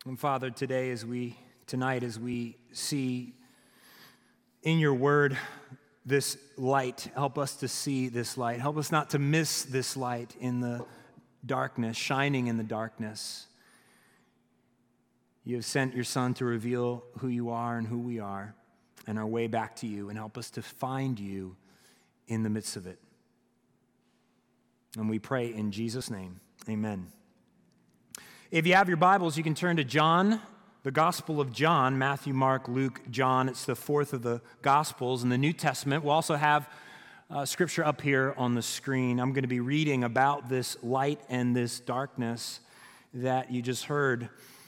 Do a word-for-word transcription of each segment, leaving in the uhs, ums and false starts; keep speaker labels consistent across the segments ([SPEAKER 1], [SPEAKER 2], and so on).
[SPEAKER 1] And Father, today as we, tonight as we see in your word this light, help us to see this light. Help us not to miss this light in the darkness, shining in the darkness. You have sent your Son to reveal who you are and who we are and our way back to you, and help us to find you in the midst of it. And we pray in Jesus' name, amen. If you have your Bibles, you can turn to John, the Gospel of John, Matthew, Mark, Luke, John. It's the fourth of the Gospels in the New Testament. We'll also have uh, scripture up here on the screen. I'm going to be reading about this light and this darkness that you just heard.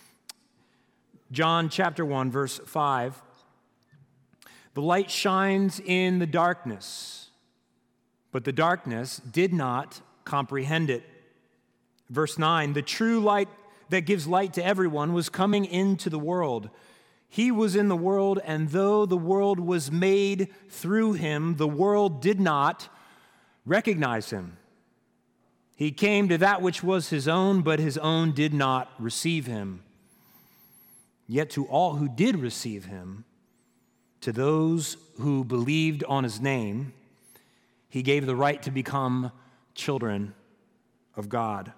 [SPEAKER 1] John chapter one, verse five. The light shines in the darkness, but the darkness did not comprehend it. Verse nine, the true light that gives light to everyone was coming into the world. He was in the world, and though the world was made through him, the world did not recognize him. He came to that which was his own, but his own did not receive him. Yet to all who did receive him, to those who believed on his name, he gave the right to become children of God.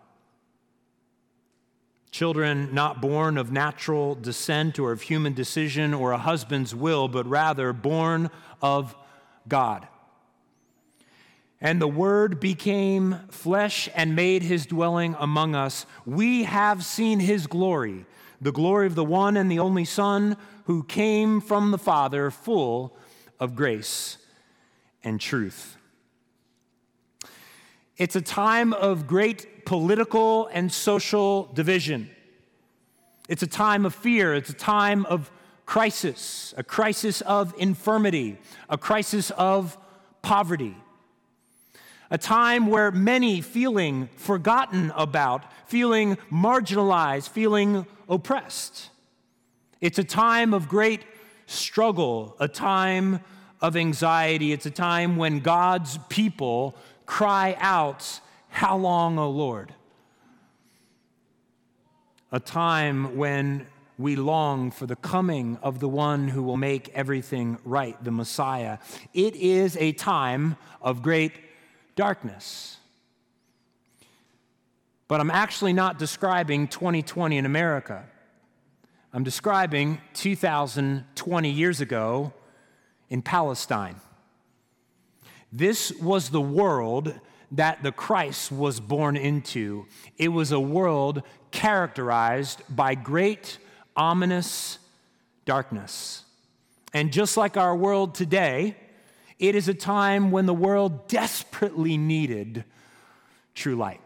[SPEAKER 1] Children not born of natural descent or of human decision or a husband's will, but rather born of God. And the Word became flesh and made his dwelling among us. We have seen his glory, the glory of the one and the only Son who came from the Father, full of grace and truth. It's a time of great political and social division. It's a time of fear. It's a time of crisis, a crisis of infirmity, a crisis of poverty. A time where many feeling forgotten about, feeling marginalized, feeling oppressed. It's a time of great struggle, a time of anxiety. It's a time when God's people cry out, "How long, O Lord?" A time when we long for the coming of the one who will make everything right, the Messiah. It is a time of great darkness. But I'm actually not describing twenty twenty in America. I'm describing two thousand twenty years ago in Palestine. This was the world that the Christ was born into. It was a world characterized by great, ominous darkness. And just like our world today, it is a time when the world desperately needed true light.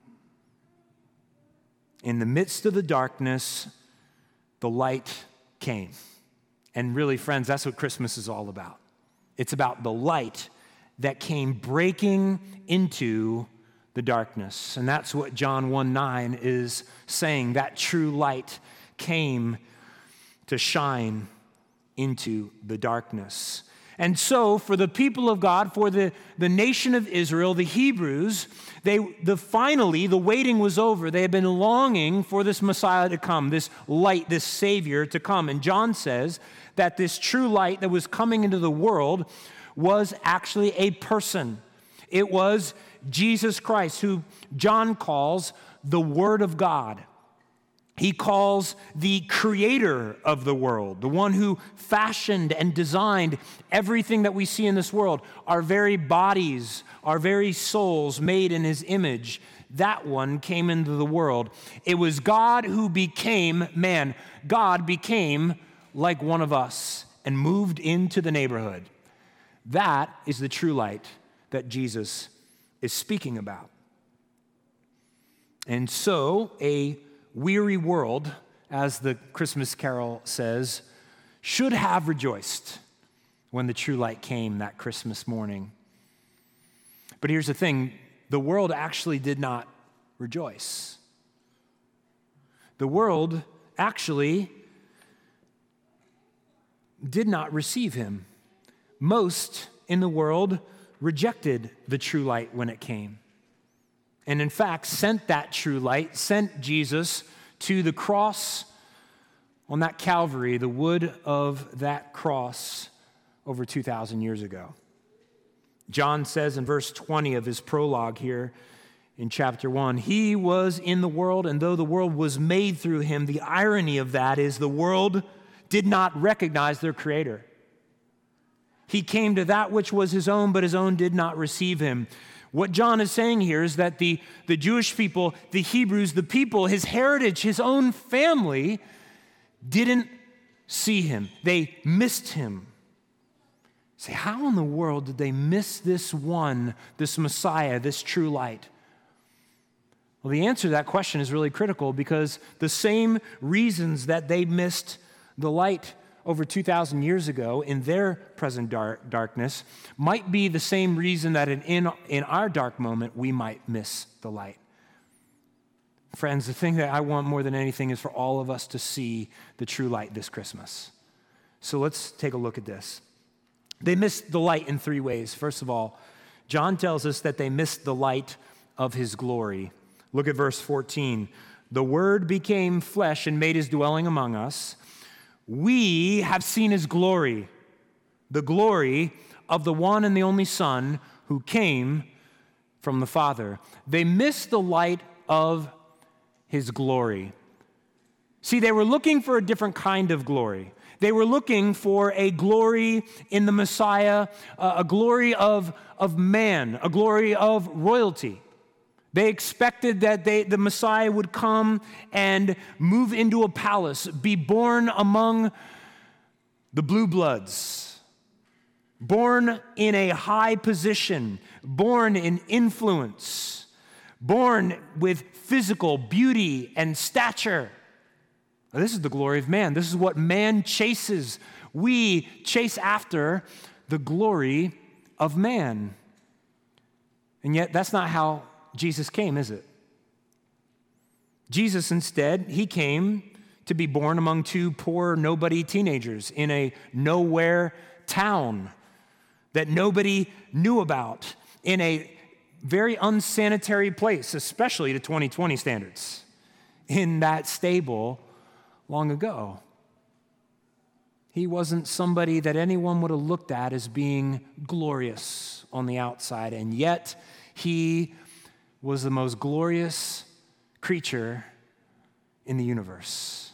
[SPEAKER 1] In the midst of the darkness, the light came. And really, friends, that's what Christmas is all about. It's about the light that came breaking into the darkness. And that's what John one nine is saying. That true light came to shine into the darkness. And so for the people of God, for the, the nation of Israel, the Hebrews, they the finally the waiting was over. They had been longing for this Messiah to come, this light, this Savior to come. And John says that this true light that was coming into the world was actually a person. It was Jesus Christ, who John calls the Word of God. He calls the creator of the world, the one who fashioned and designed everything that we see in this world, our very bodies, our very souls made in his image. That one came into the world. It was God who became man. God became like one of us and moved into the neighborhood. That is the true light that Jesus is speaking about. And so, a weary world, as the Christmas carol says, should have rejoiced when the true light came that Christmas morning. But here's the thing, the world actually did not rejoice. The world actually did not receive him. Most in the world rejected the true light when it came. And in fact, sent that true light, sent Jesus to the cross on that Calvary, the wood of that cross over two thousand years ago. John says in verse twenty of his prologue here in chapter one, he was in the world, and though the world was made through him, the irony of that is the world did not recognize their Creator. He came to that which was his own, but his own did not receive him. What John is saying here is that the, the Jewish people, the Hebrews, the people, his heritage, his own family, didn't see him. They missed him. Say, how in the world did they miss this one, this Messiah, this true light? Well, the answer to that question is really critical, because the same reasons that they missed the light over two thousand years ago in their present dark, darkness might be the same reason that in, in, in our dark moment we might miss the light. Friends, the thing that I want more than anything is for all of us to see the true light this Christmas. So let's take a look at this. They missed the light in three ways. First of all, John tells us that they missed the light of his glory. Look at verse fourteen. The Word became flesh and made his dwelling among us. We have seen his glory, the glory of the one and the only Son who came from the Father. They missed the light of his glory. See, they were looking for a different kind of glory. They were looking for a glory in the Messiah, a glory of, of man, a glory of royalty. They expected that they, the Messiah would come and move into a palace, be born among the blue bloods, born in a high position, born in influence, born with physical beauty and stature. Now, this is the glory of man. This is what man chases. We chase after the glory of man. And yet, that's not how Jesus came, is it? Jesus instead, he came to be born among two poor, nobody teenagers in a nowhere town that nobody knew about, in a very unsanitary place, especially to twenty twenty standards, in that stable long ago. He wasn't somebody that anyone would have looked at as being glorious on the outside, and yet he was the most glorious creature in the universe.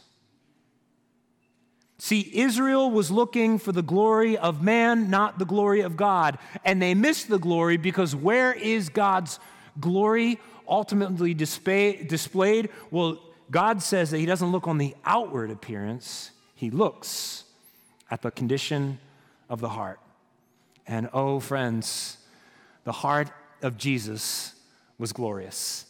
[SPEAKER 1] See, Israel was looking for the glory of man, not the glory of God. And they missed the glory because where is God's glory ultimately display, displayed? Well, God says that he doesn't look on the outward appearance. He looks at the condition of the heart. And oh, friends, the heart of Jesus was glorious.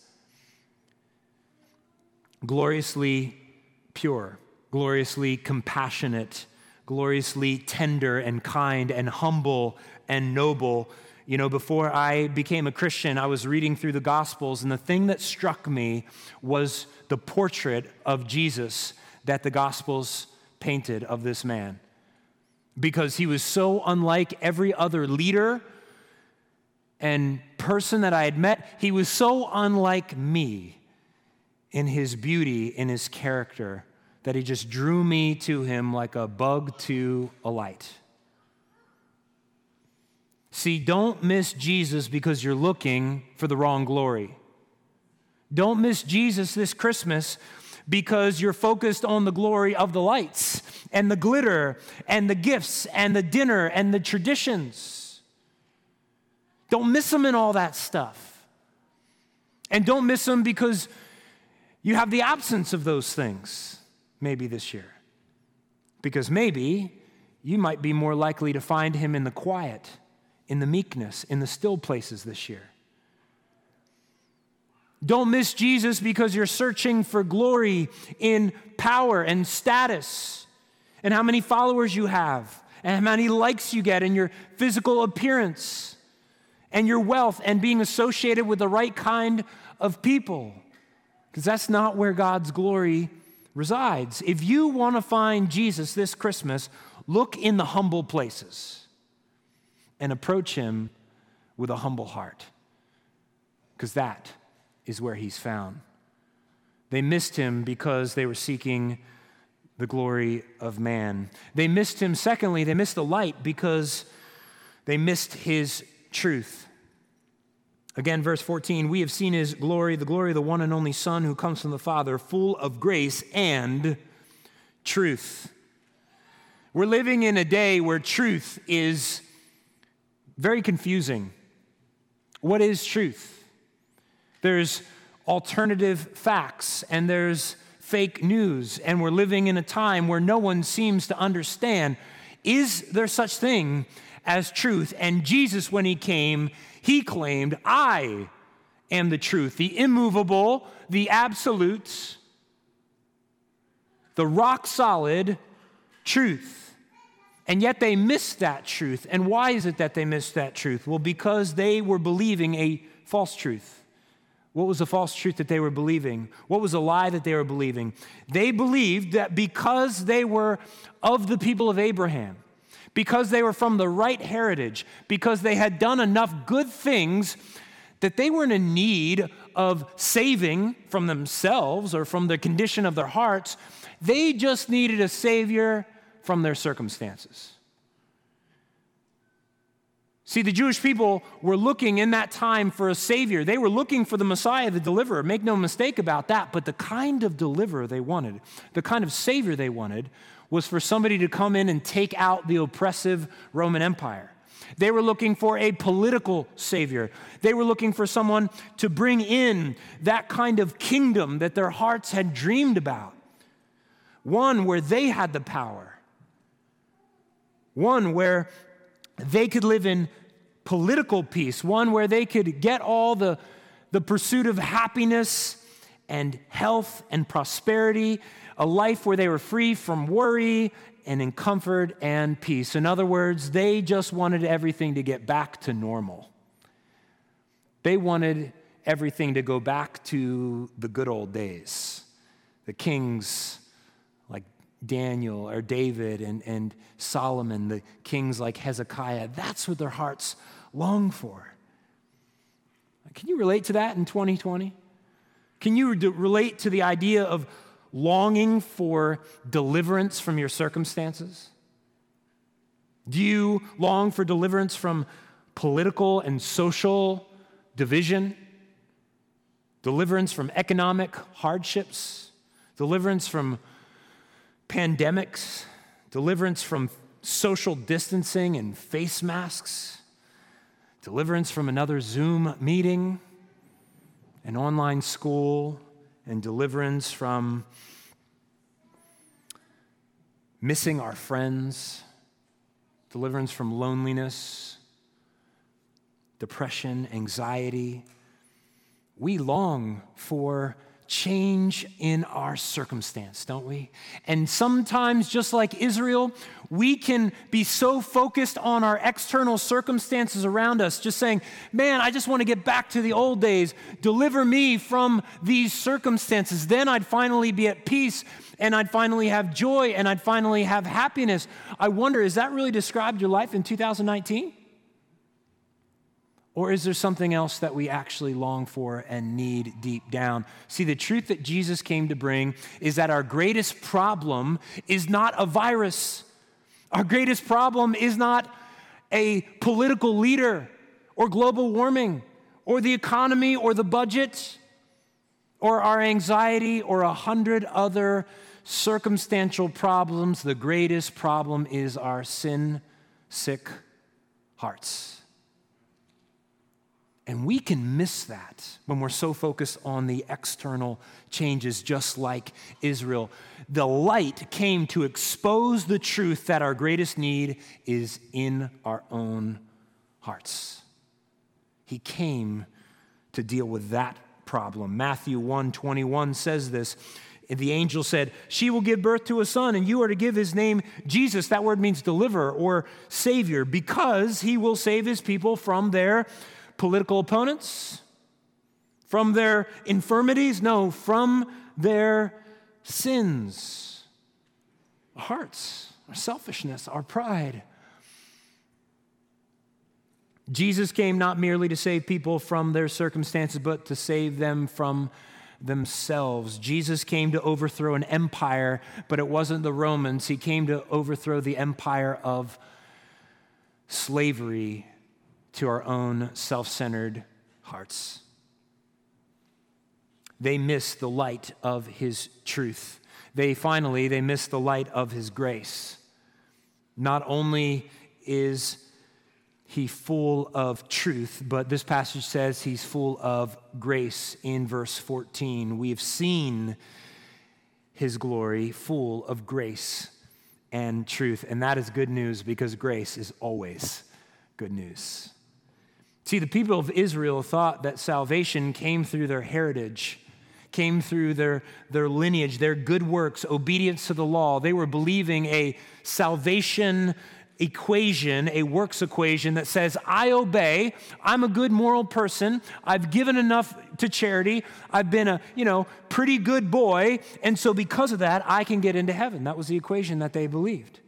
[SPEAKER 1] Gloriously pure, gloriously compassionate, gloriously tender and kind and humble and noble. You know, before I became a Christian, I was reading through the Gospels, and the thing that struck me was the portrait of Jesus that the Gospels painted of this man. Because he was so unlike every other leader and person that I had met. He was so unlike me in his beauty, in his character, that he just drew me to him like a bug to a light. See, don't miss Jesus because you're looking for the wrong glory. Don't miss Jesus this Christmas because you're focused on the glory of the lights and the glitter and the gifts and the dinner and the traditions. Don't miss him in all that stuff. And don't miss him because you have the absence of those things maybe this year. Because maybe you might be more likely to find him in the quiet, in the meekness, in the still places this year. Don't miss Jesus because you're searching for glory in power and status and how many followers you have and how many likes you get in your physical appearance and your wealth and being associated with the right kind of people, because that's not where God's glory resides. If you want to find Jesus this Christmas, look in the humble places and approach him with a humble heart, because that is where he's found. They missed him because they were seeking the glory of man. They missed him. Secondly, they missed the light because they missed his truth. Again, verse fourteen, we have seen his glory, the glory of the one and only Son who comes from the Father, full of grace and truth. We're living in a day where truth is very confusing. What is truth? There's alternative facts and there's fake news, and we're living in a time where no one seems to understand, is there such thing as truth? And Jesus, when he came, he claimed, I am the truth, the immovable, the absolute, the rock solid truth. And yet they missed that truth. And why is it that they missed that truth? Well, because they were believing a false truth. What was the false truth that they were believing? What was the lie that they were believing? They believed that because they were of the people of Abraham, because they were from the right heritage, because they had done enough good things, that they weren't in need of saving from themselves or from the condition of their hearts. They just needed a Savior from their circumstances. See, the Jewish people were looking in that time for a Savior. They were looking for the Messiah, the deliverer. Make no mistake about that. But the kind of deliverer they wanted, the kind of Savior they wanted, was for somebody to come in and take out the oppressive Roman Empire. They were looking for a political Savior. They were looking for someone to bring in that kind of kingdom that their hearts had dreamed about. One where they had the power. One where they could live in political peace, one where they could get all the, the pursuit of happiness and health and prosperity, a life where they were free from worry and in comfort and peace. In other words, they just wanted everything to get back to normal. They wanted everything to go back to the good old days. The kings like Daniel or David and, and Solomon, the kings like Hezekiah, that's what their hearts long for. Can you relate to that in twenty twenty? Can you re- relate to the idea of longing for deliverance from your circumstances? Do you long for deliverance from political and social division? Deliverance from economic hardships? Deliverance from pandemics? Deliverance from social distancing and face masks? Deliverance from another Zoom meeting, an online school, and deliverance from missing our friends, deliverance from loneliness, depression, anxiety. We long for change in our circumstance, don't we? And sometimes, just like Israel, we can be so focused on our external circumstances around us, just saying, man, I just want to get back to the old days. Deliver me from these circumstances. Then I'd finally be at peace, and I'd finally have joy, and I'd finally have happiness. I wonder, is that really described your life in two thousand nineteen? Or is there something else that we actually long for and need deep down? See, the truth that Jesus came to bring is that our greatest problem is not a virus. Our greatest problem is not a political leader or global warming or the economy or the budget or our anxiety or a hundred other circumstantial problems. The greatest problem is our sin-sick hearts. And we can miss that when we're so focused on the external changes, just like Israel. The light came to expose the truth that our greatest need is in our own hearts. He came to deal with that problem. Matthew one twenty-one says this. The angel said, she will give birth to a son, and you are to give his name Jesus. That word means deliverer or savior, because he will save his people from their political opponents, from their infirmities, no, from their sins, our hearts, our selfishness, our pride. Jesus came not merely to save people from their circumstances, but to save them from themselves. Jesus came to overthrow an empire, but it wasn't the Romans. He came to overthrow the empire of slavery to our own self-centered hearts. They miss the light of his truth. They finally, they miss the light of his grace. Not only is he full of truth, but this passage says he's full of grace in verse fourteen. We have seen his glory, full of grace and truth. And that is good news because grace is always good news. See, the people of Israel thought that salvation came through their heritage, came through their, their lineage, their good works, obedience to the law. They were believing a salvation equation, a works equation that says, I obey, I'm a good moral person, I've given enough to charity, I've been a, you know, pretty good boy, and so because of that, I can get into heaven. That was the equation that they believed.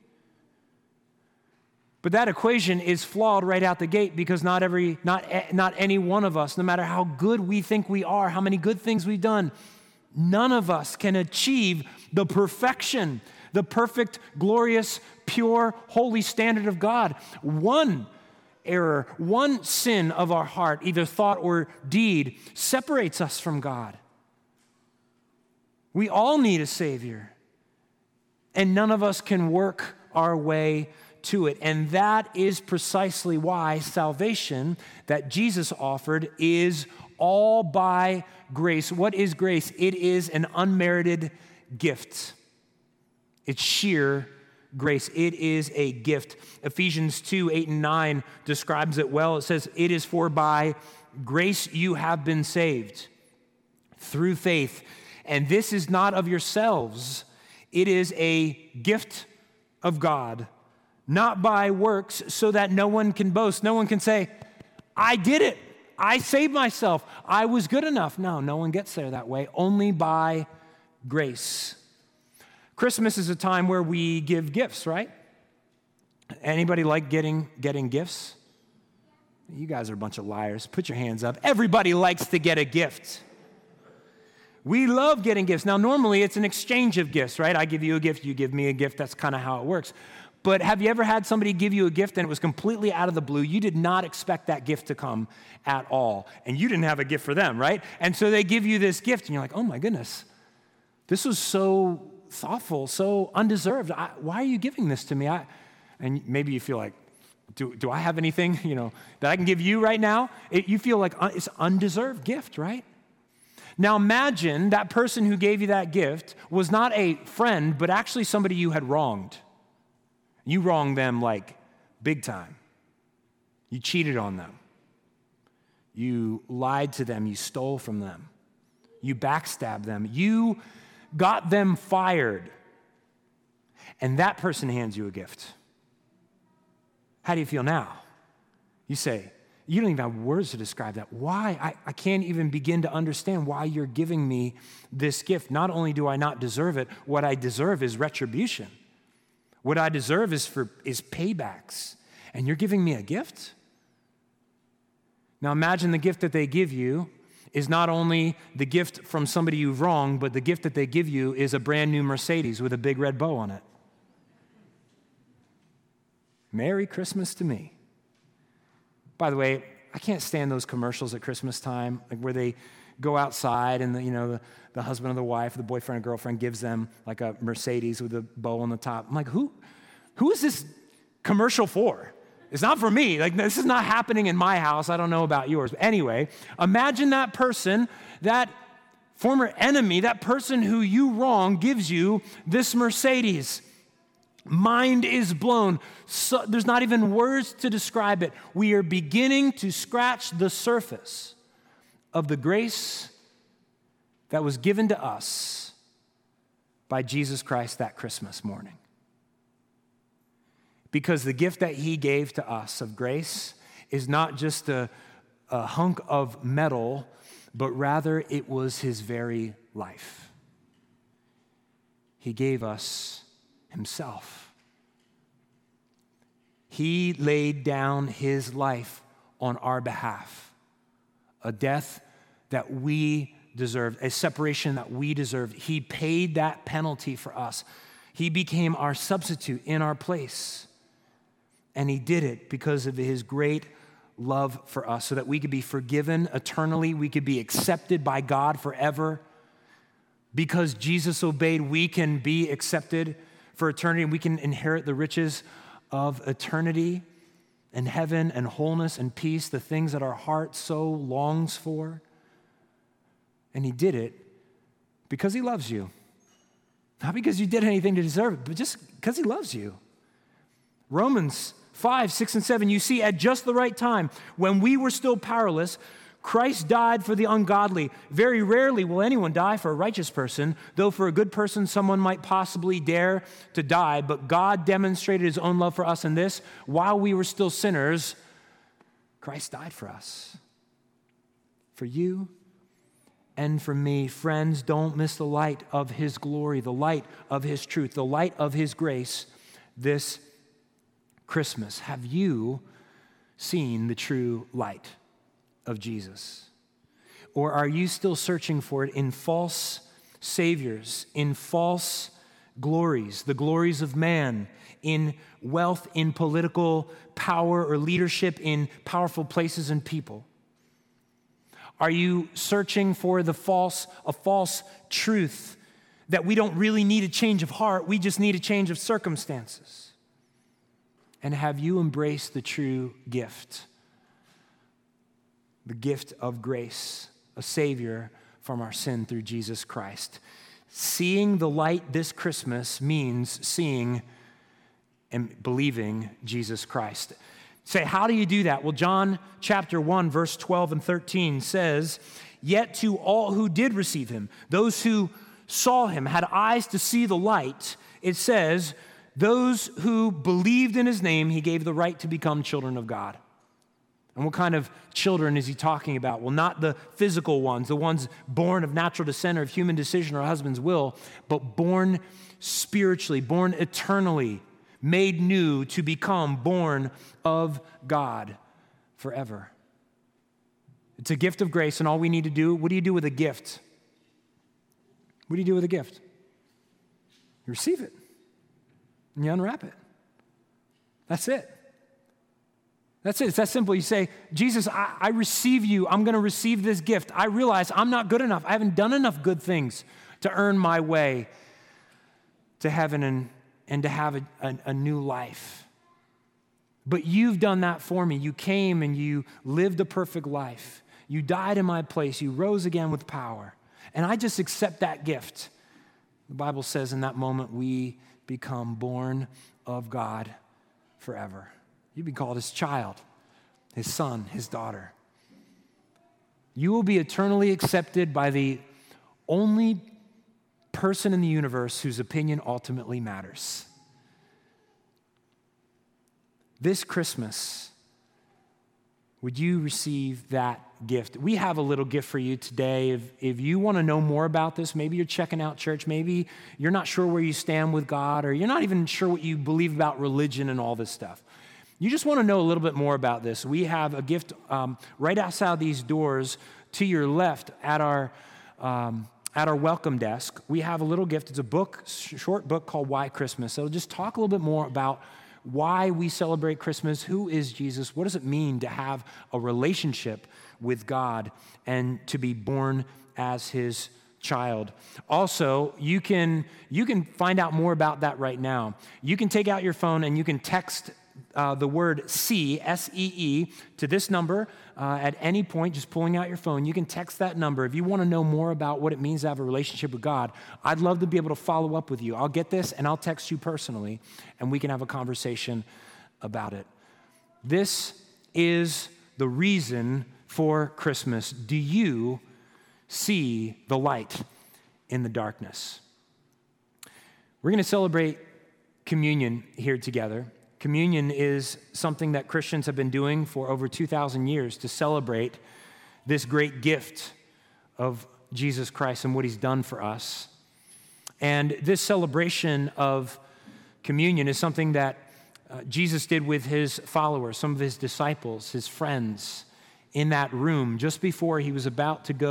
[SPEAKER 1] But that equation is flawed right out the gate because not every, not, not any one of us, no matter how good we think we are, how many good things we've done, none of us can achieve the perfection, the perfect, glorious, pure, holy standard of God. One error, one sin of our heart, either thought or deed, separates us from God. We all need a Savior, and none of us can work our way to it. And that is precisely why salvation that Jesus offered is all by grace. What is grace? It is an unmerited gift. It's sheer grace. It is a gift. Ephesians two, eight and nine describes it well. It says, it is for by grace you have been saved through faith. And this is not of yourselves. It is a gift of God, not by works, so that no one can boast. No one can say, I did it. I saved myself. I was good enough. No, no one gets there that way. Only by grace. Christmas is a time where we give gifts, right? Anybody like getting, getting gifts? You guys are a bunch of liars. Put your hands up. Everybody likes to get a gift. We love getting gifts. Now, normally it's an exchange of gifts, right? I give you a gift, you give me a gift. That's kind of how it works. But have you ever had somebody give you a gift and it was completely out of the blue? You did not expect that gift to come at all. And you didn't have a gift for them, right? And so they give you this gift and you're like, oh my goodness, this was so thoughtful, so undeserved. I, why are you giving this to me? I, and maybe you feel like, do, do I have anything, you know, that I can give you right now? It, you feel like it's an undeserved gift, right? Now imagine that person who gave you that gift was not a friend, but actually somebody you had wronged. You wronged them like big time. You cheated on them. You lied to them. You stole from them. You backstabbed them. You got them fired. And that person hands you a gift. How do you feel now? You say, you don't even have words to describe that. Why? I, I can't even begin to understand why you're giving me this gift. Not only do I not deserve it, what I deserve is retribution. What I deserve is for is paybacks. And you're giving me a gift? Now imagine the gift that they give you is not only the gift from somebody you've wronged, but the gift that they give you is a brand new Mercedes with a big red bow on it. Merry Christmas to me. By the way, I can't stand those commercials at Christmas time, like where they go outside and the, you know, the, the husband or the wife, the boyfriend or girlfriend gives them like a Mercedes with a bow on the top. I'm like, who, who is this commercial for? It's not for me. Like, this is not happening in my house. I don't know about yours. But anyway, imagine that person, that former enemy, that person who you wrong gives you this Mercedes. Mind is blown. So, there's not even words to describe it. We are beginning to scratch the surface of the grace that was given to us by Jesus Christ that Christmas morning. Because the gift that he gave to us of grace is not just a, a hunk of metal, but rather it was his very life. He gave us himself. He laid down his life on our behalf, a death that we deserved, a separation that we deserved. He paid that penalty for us. He became our substitute in our place. And he did it because of his great love for us, so that we could be forgiven eternally, we could be accepted by God forever. Because Jesus obeyed, we can be accepted for eternity, and we can inherit the riches of eternity and heaven and wholeness and peace, the things that our heart so longs for. And he did it because he loves you. Not because you did anything to deserve it, but just because he loves you. Romans five, six, and seven, you see, at just the right time, when we were still powerless, Christ died for the ungodly. Very rarely will anyone die for a righteous person, though for a good person someone might possibly dare to die. But God demonstrated his own love for us in this: while we were still sinners, Christ died for us. For you and for me. Friends, don't miss the light of his glory, the light of his truth, the light of his grace this Christmas. Have you seen the true light of Jesus? Or are you still searching for it in false saviors, in false glories, the glories of man, in wealth, in political power or leadership, in powerful places and people? Are you searching for the false, a false truth that we don't really need a change of heart, we just need a change of circumstances? And have you embraced the true gift? The gift of grace, a Savior from our sin through Jesus Christ. Seeing the light this Christmas means seeing and believing Jesus Christ. Say, how do you do that? Well, John chapter one, verse twelve and thirteen says, "Yet to all who did receive him, those who saw him, had eyes to see the light," it says, "those who believed in his name, he gave the right to become children of God." And what kind of children is he talking about? Well, not the physical ones, the ones born of natural descent or of human decision or husband's will, but born spiritually, born eternally, made new to become born of God forever. It's a gift of grace, and all we need to do, what do you do with a gift? What do you do with a gift? You receive it, and you unwrap it. That's it. That's it. It's that simple. You say, Jesus, I, I receive you. I'm going to receive this gift. I realize I'm not good enough. I haven't done enough good things to earn my way to heaven and, and to have a, a, a new life. But you've done that for me. You came and you lived a perfect life. You died in my place. You rose again with power. And I just accept that gift. The Bible says in that moment we become born of God forever. You'll be called his child, his son, his daughter. You will be eternally accepted by the only person in the universe whose opinion ultimately matters. This Christmas, would you receive that gift? We have a little gift for you today. If, if you want to know more about this, maybe you're checking out church, maybe you're not sure where you stand with God, or you're not even sure what you believe about religion and all this stuff. You just want to know a little bit more about this. We have a gift um, right outside these doors to your left at our um, at our welcome desk. We have a little gift. It's a book, short book called Why Christmas. So just talk a little bit more about why we celebrate Christmas. Who is Jesus? What does it mean to have a relationship with God and to be born as his child? Also, you can you can find out more about that right now. You can take out your phone and you can text Uh, the word see, S E E, to this number uh, at any point, just pulling out your phone. You can text that number. If you want to know more about what it means to have a relationship with God, I'd love to be able to follow up with you. I'll get this and I'll text you personally, and we can have a conversation about it. This is the reason for Christmas. Do you see the light in the darkness? We're going to celebrate communion here together. Communion is something that Christians have been doing for over two thousand years to celebrate this great gift of Jesus Christ and what he's done for us. And this celebration of communion is something that uh, Jesus did with his followers, some of his disciples, his friends, in that room just before he was about to go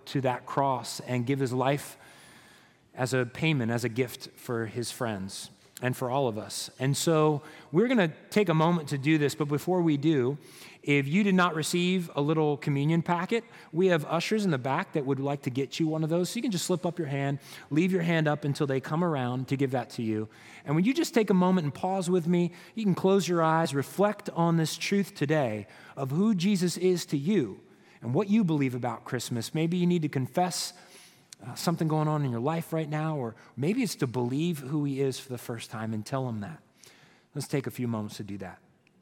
[SPEAKER 1] to that cross and give his life as a payment, as a gift for his friends and for all of us. And so we're going to take a moment to do this, but before we do, if you did not receive a little communion packet, we have ushers in the back that would like to get you one of those. So you can just slip up your hand, leave your hand up until they come around to give that to you. And when you just take a moment and pause with me, you can close your eyes, reflect on this truth today of who Jesus is to you and what you believe about Christmas. Maybe you need to confess uh, something going on in your life right now, or maybe it's to believe who he is for the first time and tell him that. Let's take a few moments to do that.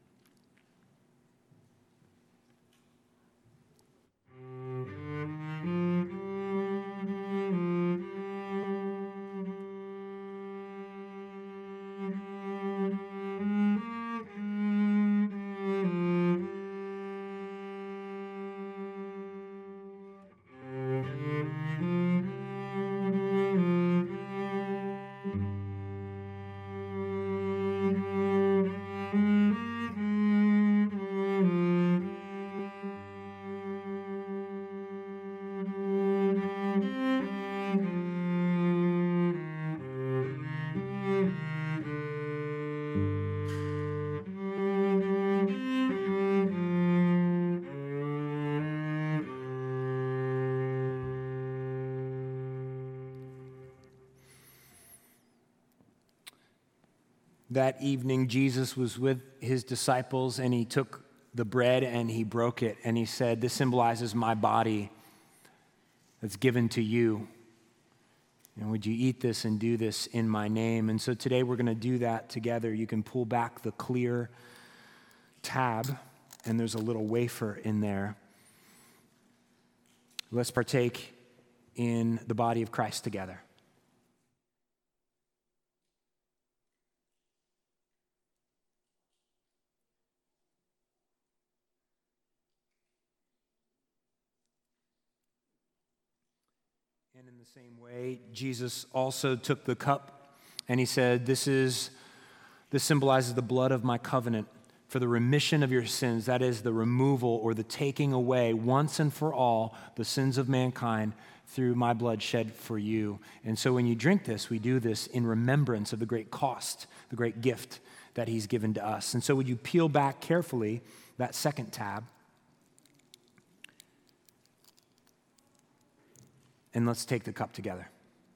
[SPEAKER 1] That evening, Jesus was with his disciples, and he took the bread and he broke it, and he said, "This symbolizes my body that's given to you. And would you eat this and do this in my name?" And so today we're going to do that together. You can pull back the clear tab, and there's a little wafer in there. Let's partake in the body of Christ together. And in the same way, Jesus also took the cup and he said, this is, this symbolizes the blood of my covenant for the remission of your sins. That is the removal or the taking away once and for all the sins of mankind through my blood shed for you. And so when you drink this, we do this in remembrance of the great cost, the great gift that he's given to us. And so would you peel back carefully that second tab? And let's take the cup together.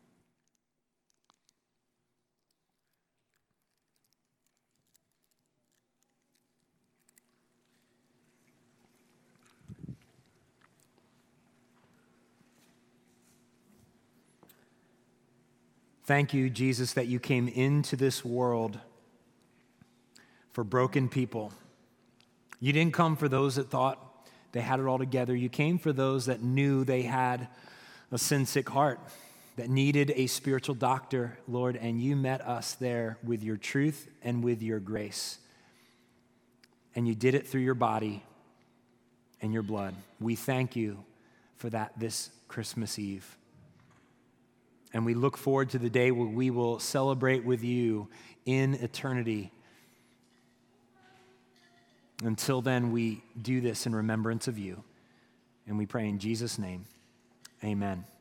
[SPEAKER 1] Thank you, Jesus, that you came into this world for broken people. You didn't come for those that thought they had it all together. You came for those that knew they had a sin-sick heart that needed a spiritual doctor, Lord, and you met us there with your truth and with your grace. And you did it through your body and your blood. We thank you for that this Christmas Eve. And we look forward to the day where we will celebrate with you in eternity. Until then, we do this in remembrance of you. And we pray in Jesus' name. Amen.